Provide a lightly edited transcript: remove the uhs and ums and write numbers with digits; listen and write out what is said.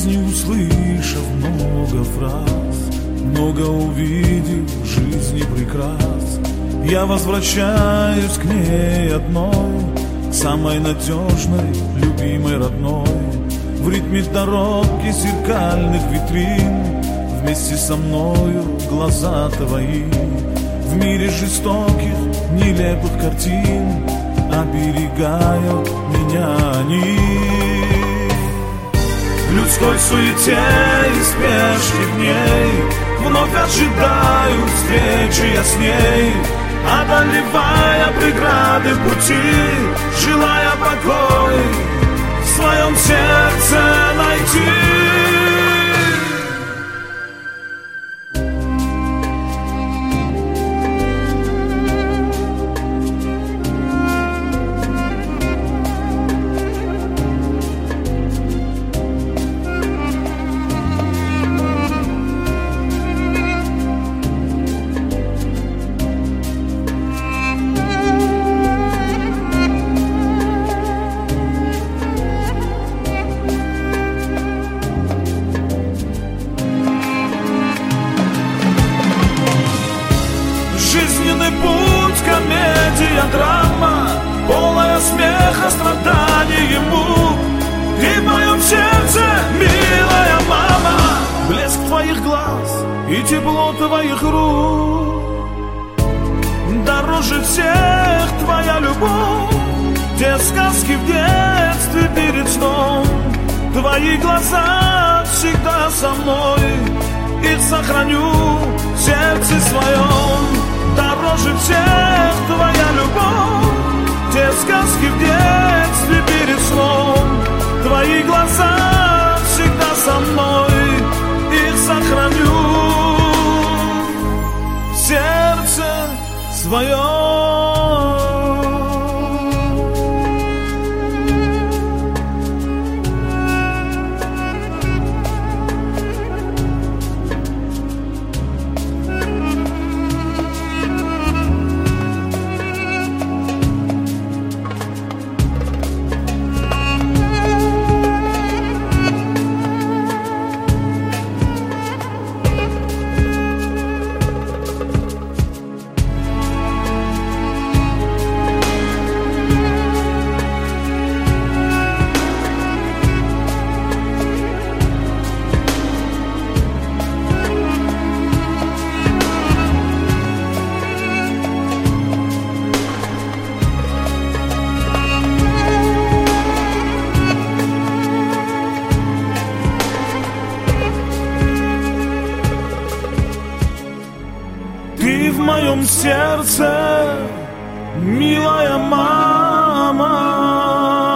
жизни услышав много фраз, много увидев в жизни прекрас, я возвращаюсь к ней одной, к самой надежной, любимой, родной. В ритме дороги зеркальных витрин вместе со мною глаза твои. В мире жестоких, нелепых картин оберегают меня они. В людской суете и спешке дней вновь ожидаю встречи я с ней, одолевая преграды пути, желая покой в своем сердце найти. Жизненный путь, комедия, драма, полная смеха, страданий ему. И в моем сердце, милая мама, блеск твоих глаз и тепло твоих рук. Дороже всех твоя любовь, те сказки в детстве перед сном. Твои глаза всегда со мной, их сохраню в сердце своем. Дороже всех твоя любовь, те сказки в детстве перед сном. Твои глаза всегда со мной, их сохраню в сердце своем. Ты в моем сердце, милая мама.